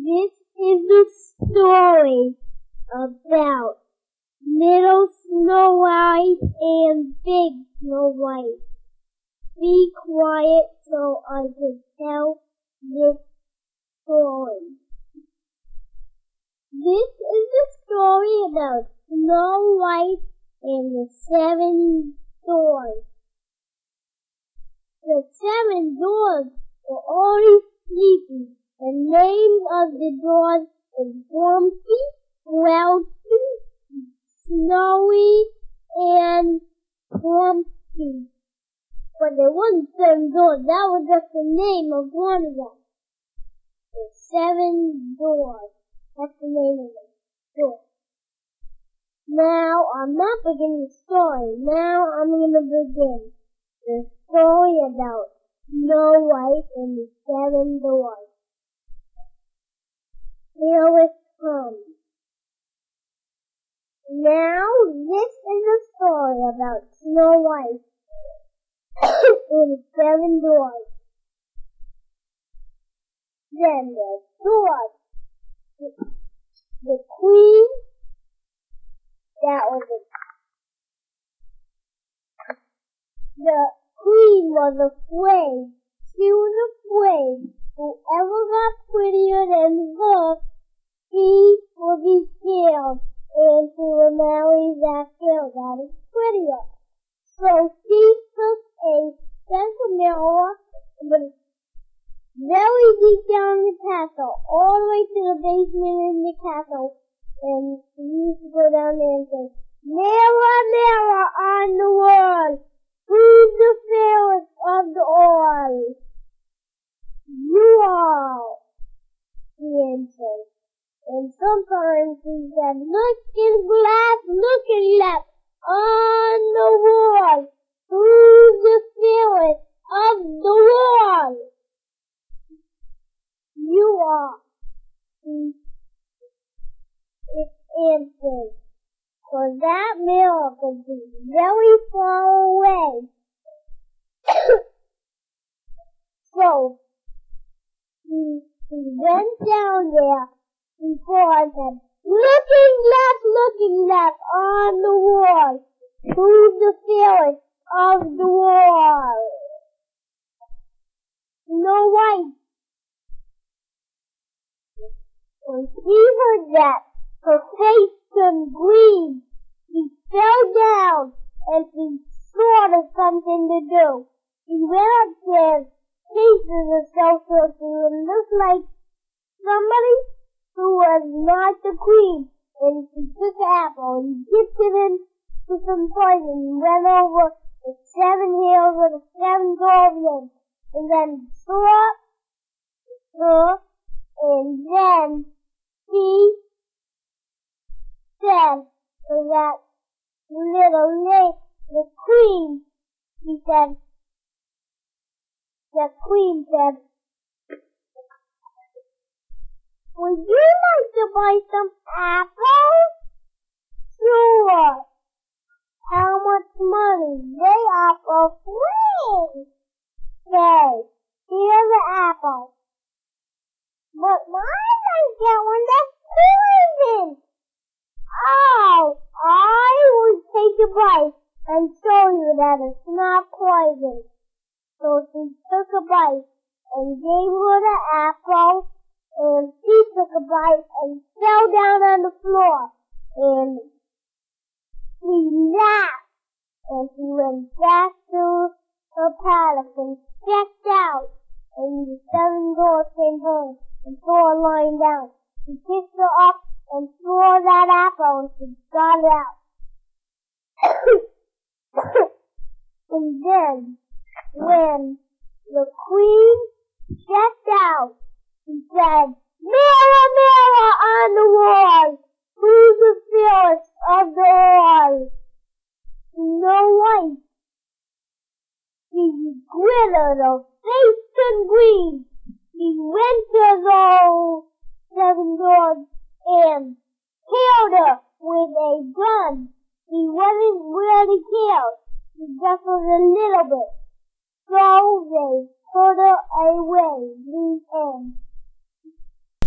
This is the story about Little Snow White and Big Snow White. Be quiet so I can tell this story. This is the story about Snow White and the 7 doors. The 7 doors were already sleeping. The names of the doors are Grumpy, Grouchy, Snowy, and Grumpy. But there wasn't 7 doors. That was just the name of one of them. The 7 doors. That's the name of the door. Now, I'm not beginning the story. Now, I'm going to begin the story about Snow White and the 7 doors. Here it comes. Now, this is a story about Snow White and the 7 doors. Then the doors. The queen, the queen was afraid. She was afraid whoever got prettier than her, she would be killed, and she would marry that girl that is prettier. So she took a special mirror, but very deep down in the castle, all the way to the basement in the castle, and she used to go down there and say, "Mirror, mirror on the wall, who's the fairest of the all?" "You are," she answered. And sometimes she said, "Look in glass, look in left, on the wall, who's the fairest of the wall?" "You are," it answered, for that mirror could be very far away. So, he went down there before and said, looking left on the wall, who's the fairest of the wall?" Snow White. When she heard that, her face turned green. She fell down, and she thought of something to do. She went upstairs, tasted herself so she would look like somebody who was not the queen, and she took an apple and dipped it into some poison and went over the 7 hills with the 7 goblins, and then saw her, and then she said to that little lady, the queen said, "Would you like to buy some apples?" "Sure." "How much money?" "They are for free." "Say, here's the apple." "But why not get one that's poison?" "Oh, I will take a bite and show you that it's not poison." So she took a bite and gave her the apple, and she took a bite and fell down on the floor, and she laughed, and she went back to her palace and checked out, and the 7 doors came home and saw her lying down. She picked her up and threw her that apple, and she got it out. And then, when the queen checked out, she said,